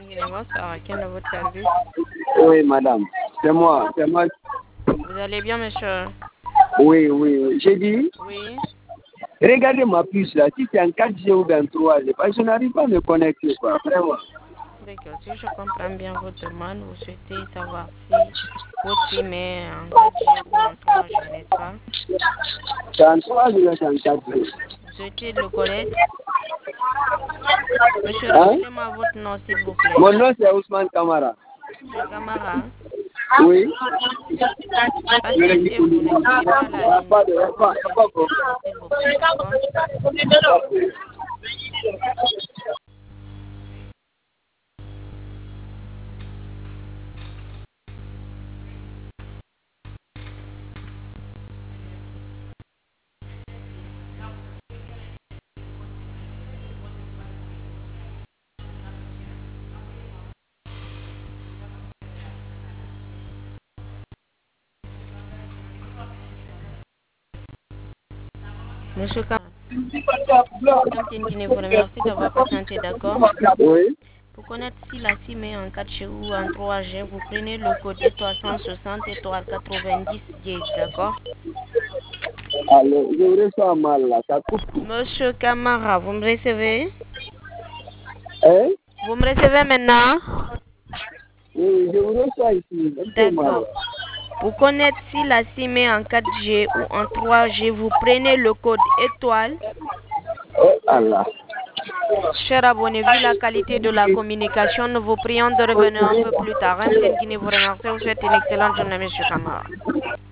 Bonsoir, à quel est votre service? Oui, madame. C'est moi. C'est moi. Vous allez bien, monsieur? Oui, oui, oui. J'ai dit, Oui. regardez ma puce là. Si c'est un 4G ou bien 3G, parce que je n'arrive pas à me connecter, quoi. Vraiment. D'accord, si je comprends bien votre demande, vous souhaitez savoir si votre SIM est en 4G ou en 3G, n'est-ce pas? C'est un 3G, c'est un 4G. Vous souhaitez le connaître? Monsieur, Hein? rappelez-moi votre nom, s'il vous plaît. Mon nom c'est Ousmane Kamara. Monsieur Camara, Oui. patientez-vous, ne quittez pas la Il n'y a ligne, pas de d'accord? problème. Quelques instants, s'il vous plaît, d'accord? Monsieur Camara, Guinée vous remercie d'avoir patienté, d'accord? Oui. Pour connaître si la SIM est en 4G ou en 3G, vous prenez le code étoile 160 étoile 90 dièse, d'accord? Alors, je vous reçois mal là. Ça coupe. Monsieur Camara, vous me recevez? Hein? Vous me recevez maintenant? Oui, je vous reçois ici. Un peu mal. D'accord. Pour connaître si la SIM est en 4G ou en 3G, vous prenez le code étoile. Oh Allah. Cher abonné, vu la qualité de la communication, nous vous prions de revenir un peu plus tard. Guinée vous remercie. Vous souhaite une excellente journée, monsieur Camara.